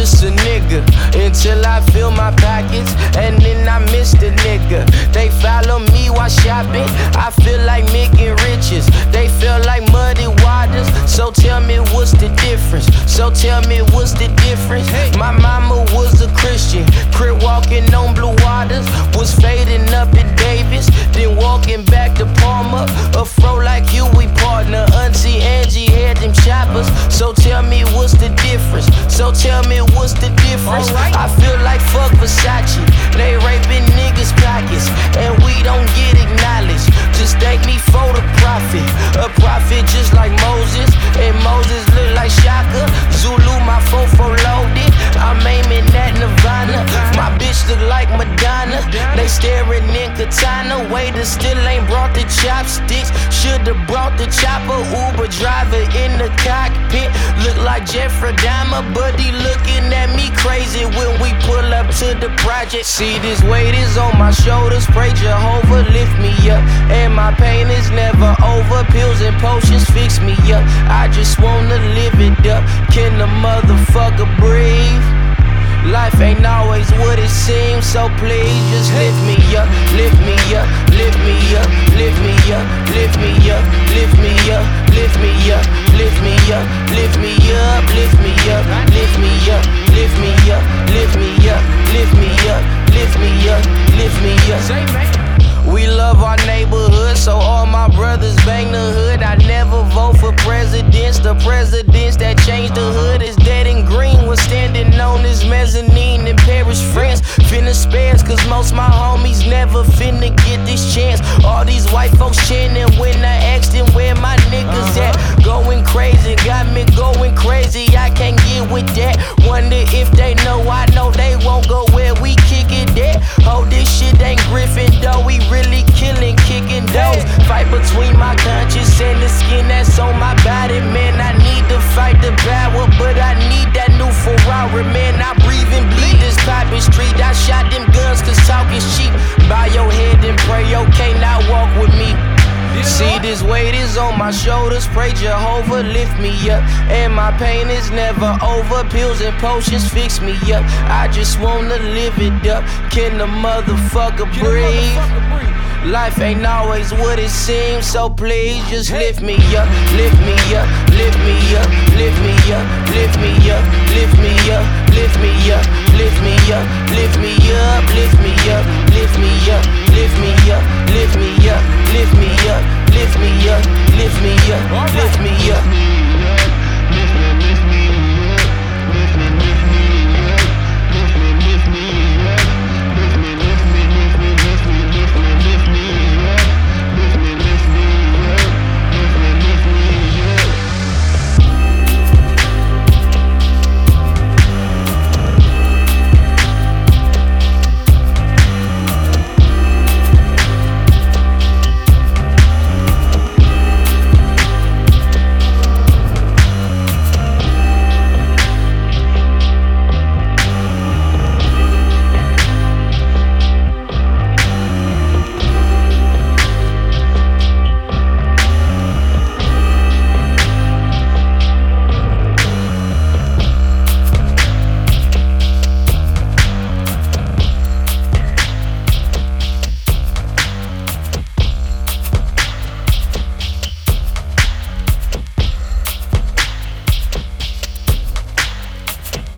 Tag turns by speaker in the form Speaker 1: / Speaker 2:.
Speaker 1: just a nigga until I fill my pockets, and then I miss the nigga. They follow me while shopping. I feel like making riches. They feel like muddy waters. So tell me what's the difference? So tell me what's the difference? My mama was a Christian, crib walking on blue waters, was fading up in Davis, then walking back to Palmer. A fro like you, we partner. Auntie Angie had them choppers. So tell me what's the difference? So tell me what's the difference? I feel like fuck Versace. They raping niggas' pockets, and we don't get acknowledged. Just thank me for the prophet. A prophet just like Moses, and Moses look like Shaka Zulu. My fofo loaded, I'm aiming at Nirvana. My bitch look like Madonna. They staring in katana. Waiter still ain't brought the chopsticks. Should've brought the chopper. Uber driver in the cockpit. Look like Jeffrey Dahmer, but he looking at me crazy when we pull up to the project. See, this weight is on my shoulders. Pray Jehovah lift me up, and my pain is never over. Pills and potions fix me up. I just wanna live it up. Can the motherfucker breathe? Life ain't always what it seems, so please just lift me up, lift me up, lift me up, lift me up, lift me up, lift me up, lift me up, lift me up, lift me up, lift me up, lift me up, lift me up, lift me up, lift me up, lift me up, lift me up. We love our neighborhood, so all my brothers bang the hood. I never vote for presidents. The presidents that changed the hood is dead and green. Was standing on this mezzanine in Paris, France. Finna spaz, cause most my homies never finna get this chance. All these white folks chanting when I asked them where my niggas at. Going crazy, got me going crazy. I can't get with that. Wonder if they know I know they won't go where we kick it at. Oh, this shit ain't Griffin though. We really killing, kicking doors. Fight between my conscience and the skin that's on my body. Man, I need to fight the power, but I need that new Ferrari. Man, I breathe and bleed this poppin' street. I shot them guns cause talk is cheap. Bow your head and pray, okay, now walk with me. See, this weight is on my shoulders. Pray Jehovah lift me up, and my pain is never over. Pills and potions fix me up. I just wanna live it up. Can the motherfucker breathe? Life ain't always what it seems, so please just lift me up, lift me up, lift me up, lift me up, lift me up, lift me up, lift me up, lift me up, lift me